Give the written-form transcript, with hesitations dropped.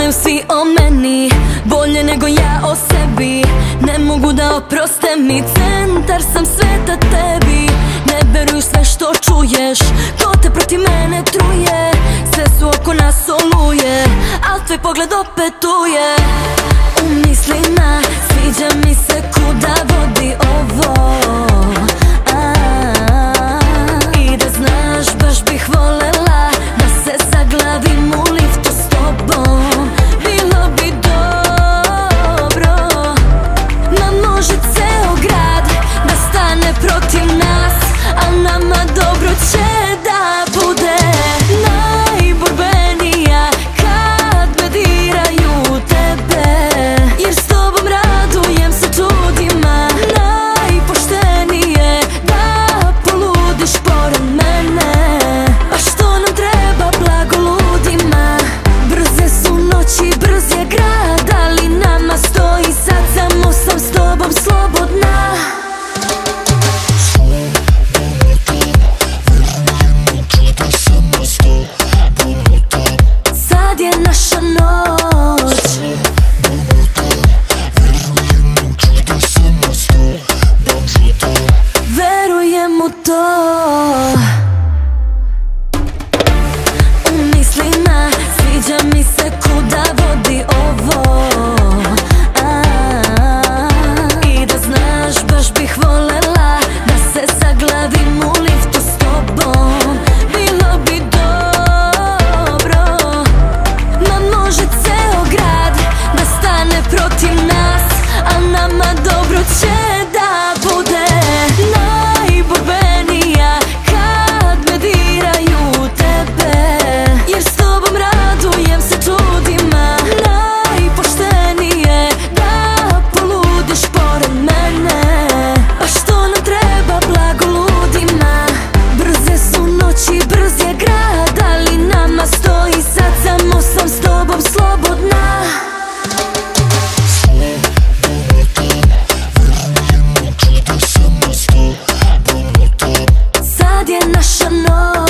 znaju svi o meni bolje nego ja o sebi. Ne mogu da oproste mi, centar sam sveta tebi. Ne veruj sve što čuješ, ko te protiv mene truje. Sve su oko nas oluje, al tvoj pogled opetuje. U mislima sviđa mi se kuda vodi ovo. I da znaš, baš bih volela da se zaglavim u liftu s tobom. Bilo bi dobro, ma može ceo grad da stane protiv nas, a nama dobro će da bude. Najborbenija kad me diraju tebe, jer s tobom radujem se čudima. Najpoštenije da poludiš pored mene, a što nam treba blago ludima. Brze su noći, brz je grad, ali nama stoji sad, samo sam s tobom slobodna. Sad je naša noć, verujem u to. U mislima sviđa mi se kuda vodi ovo. I da znaš, baš bih volela da se zaglavim u liftu s tobom. Bilo bi dobro, ma može ceo grad da stane protiv nas, a nama dobro će da bude. Najborbenija kad me diraju tebe, jer s tobom radujem se čudima. Najpoštenije da poludiš pored mene, a što nam treba blago ludima. Brze su noći, brz je grad, ali nama stoji sad, samo sam s tobom slobodna. Sad je naša noć.